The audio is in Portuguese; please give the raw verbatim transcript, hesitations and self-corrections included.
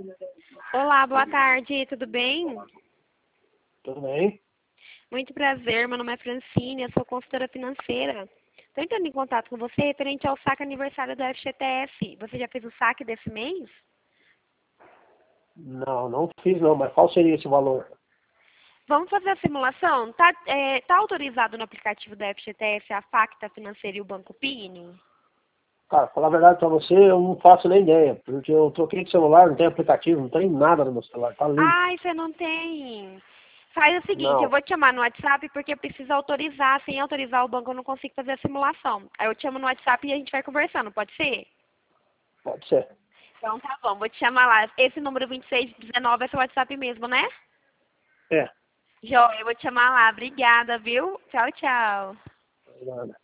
Olá, boa tarde, tudo bem? Tudo bem? Muito prazer, meu nome é Francine, eu sou consultora financeira. Estou entrando em contato com você referente ao saque aniversário do F G T S. Você já fez o saque desse mês? Não, não fiz não, mas qual seria esse valor? Vamos fazer a simulação? Está é, tá autorizado no aplicativo da F G T S a Facta Financeira e o Banco Pini? Cara, falar a verdade pra você, eu não faço nem ideia, porque eu troquei de celular, não tem aplicativo, não tem nada no meu celular, tá limpo. Ai, você não tem. Faz o seguinte, eu Não, vou te chamar no WhatsApp porque precisa autorizar. Sem autorizar o banco eu não consigo fazer a simulação. Aí eu te chamo no WhatsApp e a gente vai conversando, pode ser? pode ser. Então tá bom, vou te chamar lá. Esse número vinte e seis dezenove é seu WhatsApp mesmo, né? É, Joia, eu vou te chamar lá. Obrigada, viu? Tchau, tchau. nada.